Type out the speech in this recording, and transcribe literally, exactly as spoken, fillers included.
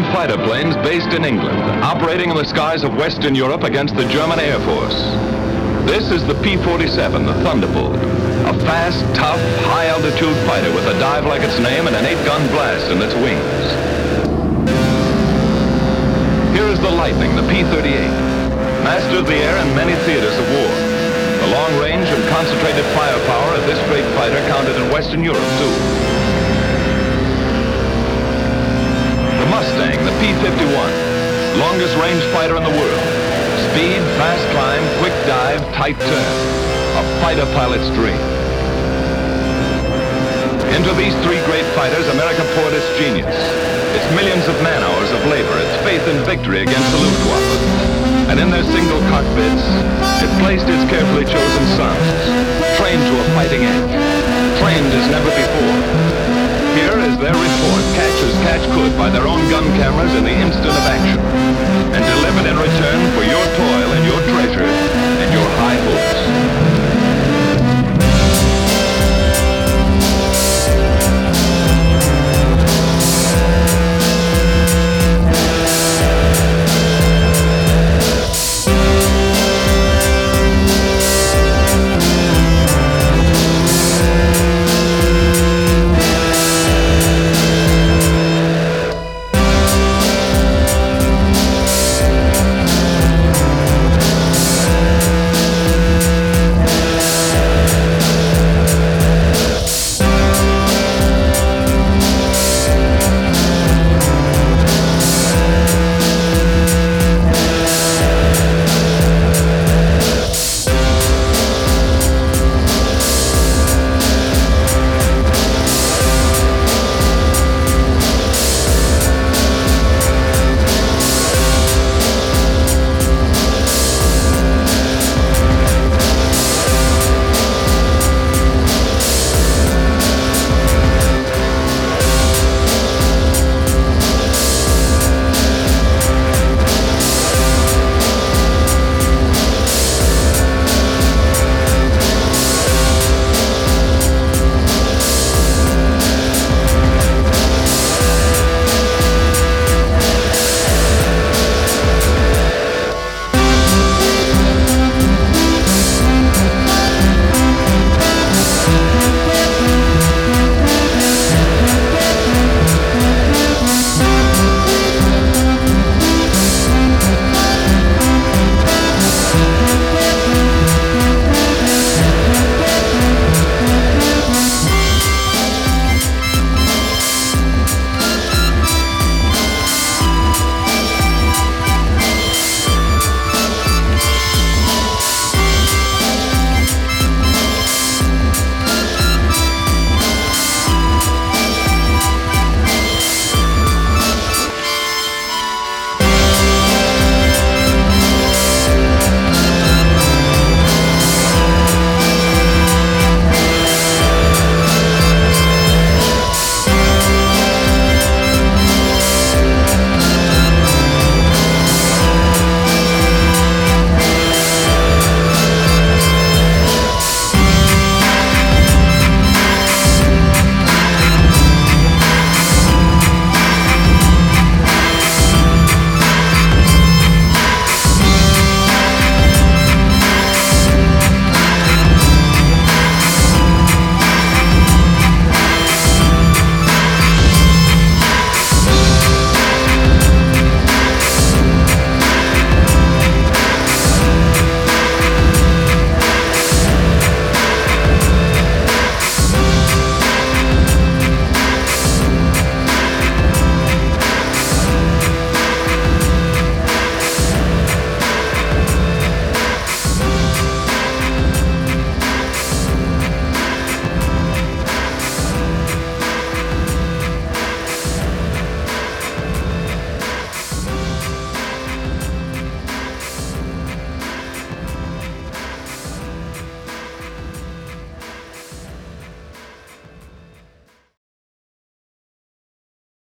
fighter planes based in England, operating in the skies of Western Europe against the German Air Force. This is the P forty-seven, the Thunderbolt, a fast, tough, high-altitude fighter with a dive like its name and an eight-gun blast in its wings. Here is the Lightning, the P thirty-eight, master of the air in many theaters of war. The long range and concentrated firepower of this great fighter counted in Western Europe, too. The Mustang, the P fifty-one, longest range fighter in the world. Speed, fast climb, quick dive, tight turn. A fighter pilot's dream. Into these three great fighters, America poured its genius, its millions of man-hours of labor, its faith in victory against the Luftwaffe. And in their single cockpits, it placed its carefully chosen sons, trained to a fighting edge, trained as never before. Here is their report, catch as catch could by their own gun cameras in the instant of action, and delivered in return for your toil and your treasure